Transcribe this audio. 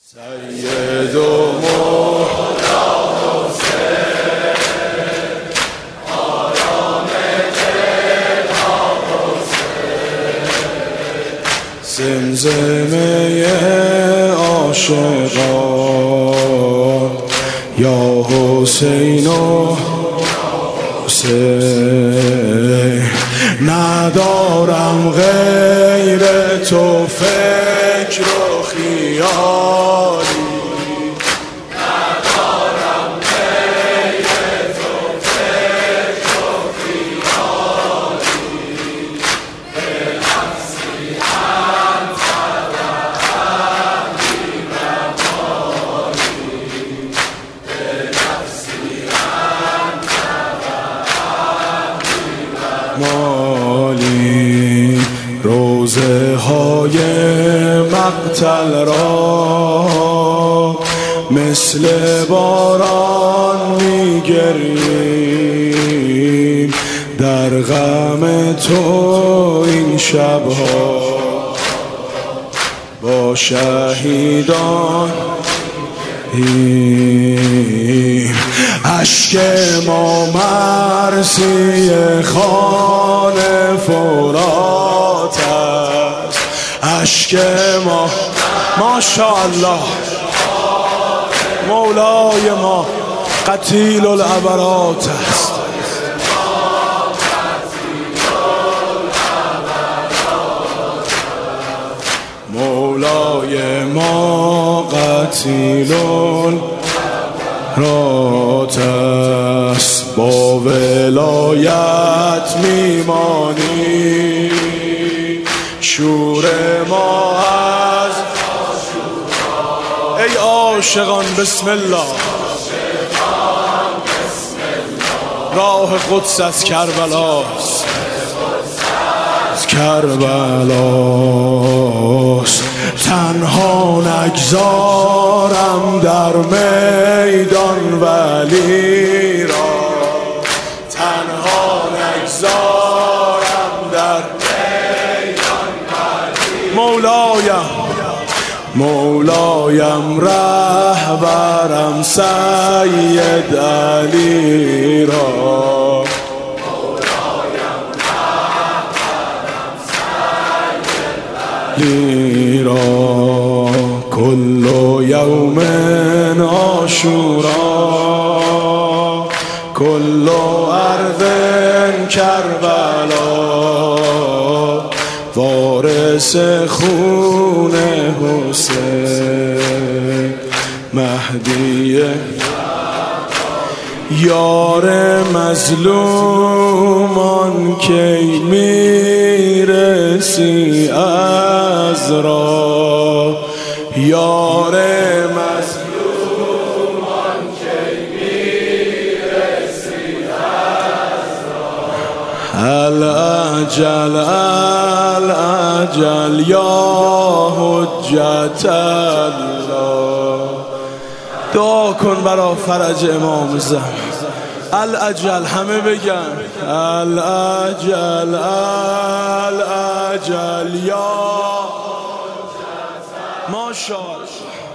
سید و مولا حسین آرام دلها حسین زمزمه عاشقان یا حسین و حسین ندارم غیر تو فکر و خیالی ندارم غیر تو فکر و خیالی به نفسی انت و عهدی و مالی به نفسی انت و عهدی و مالی روزه های مقتل را مثل باران میگریم در غم تو این شبها با شهیدان اشک ما مرسی خان فرات است اشک ماشاءالله مولای ما قتیل العبرات است مولای ما قتیل العبرات است با ولایت میمانی شور ما از ای عاشقان بسم الله راه قدس از کربلاست کربلاست تنها نگذارم در میدان ولی را تنها نگذارم در میدان ولی مولایم رهبرم سید علی را لیرا کل یوم عاشورا کل ارض کربلا وارث خون حسین مهدی یار مظلومان کی میرسی از راه یار مظلومان کی میرسی از راه الاجل الاجل یا حجت الله دعا کن برا فرج امام زمان الاجل همه بگن الاجل الاجل یا ماشاءالله